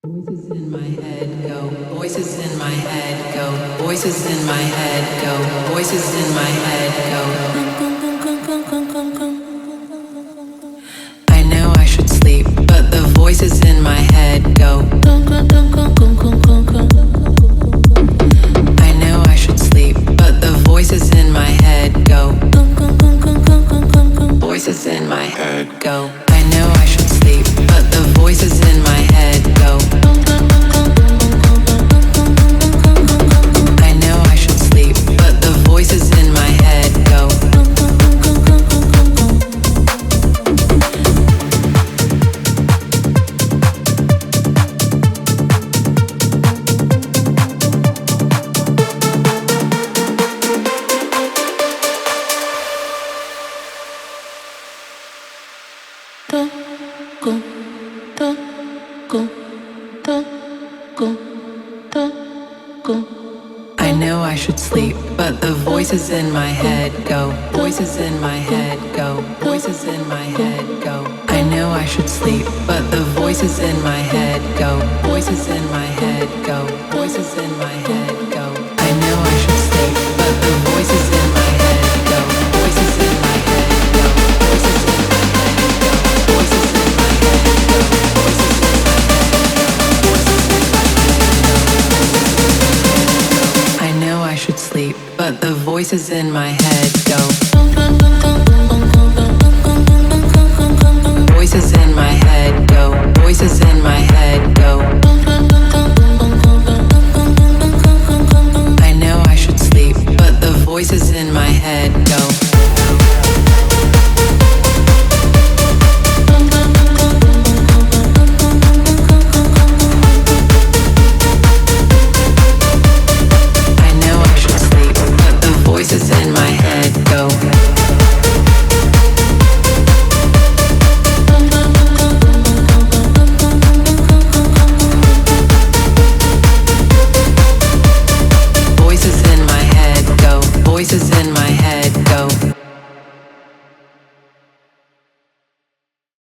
Voices in my head go, voices in my head go, voices in my head go, voices in my head go. I know I should sleep, but the voices in my head go. I know I should sleep, but the voices in my head go. Voices in my head go. I know I should sleep, but the voices in my head go. I know I should sleep, but the voices in my head go. I know I should sleep, but the voices in my head go. Voices in my head go. Voices in my head go. I know I should sleep, but the voices in my head go. Voices in my head go. Voices in my head go. I know I should sleep, but the voices in my head go. Voices in my head go. Voices in my head go. Voices in my head go. Voices in my head go. Voices in my head go. I know I should sleep, but the voices in my head go. Voices in my head go. Voices in my head go. I know I should sleep, but the voices in my head go. I know I should sleep, but the voices in my head go. Voices in my head go. Voices